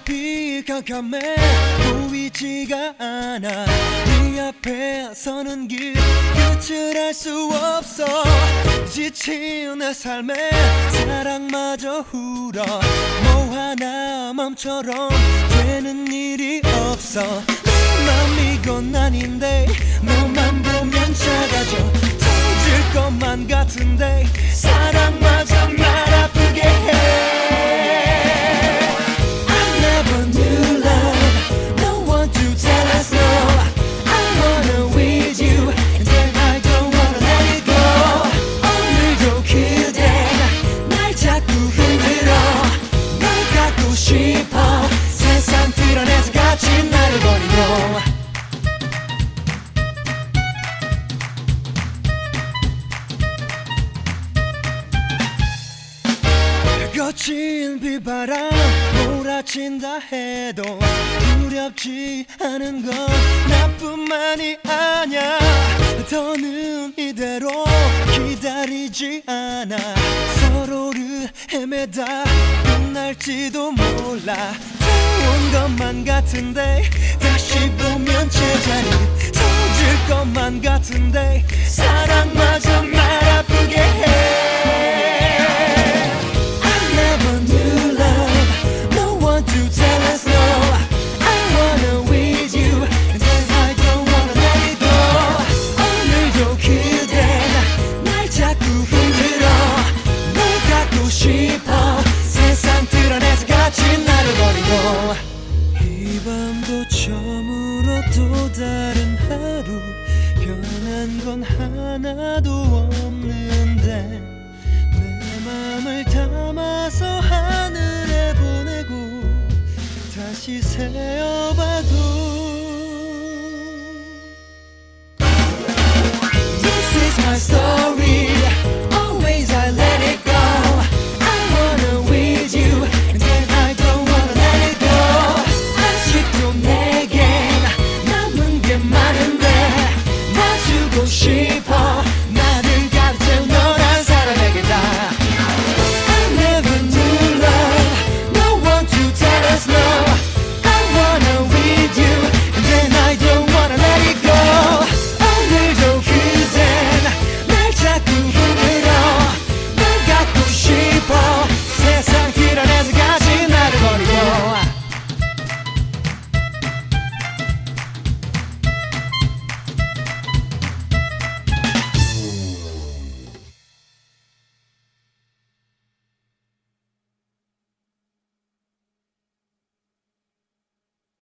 비가 감해 보이지가 않아. 네 앞에 서는 길 끝을 알 수 없어. 지친 내 삶에 사랑마저 울어. 뭐 하나 맘처럼 되는 일이 없어. 맘 이건 아닌데 너만 보면 작아져. 터질 것만 같은데 사랑마저 날 아프게 해. I never knew love, no one to tell us no. I wanna with you and then I don't wanna let it go. 오늘도 그댄 날 자꾸 흔들어. 널 갖고 싶어. 세상 드러내서 같이 나를 버리고. 거친 비바람 몰아친다 해도 두렵지 않은 건 나뿐만이 아냐. 더는 이대로 기다리지 않아. 서로를 헤매다 끝날지도 몰라. 좋은 것만 같은데 다시 보면 제자리. 터질 것만 같은데 사랑마저 날 아프게 해. 세상 드러내서 같이 나를 버리고. 이 밤도 저물어 또 다른 하루. 변한 건 하나도 없는데 내 맘을 담아서 하늘에 보내고 다시 새어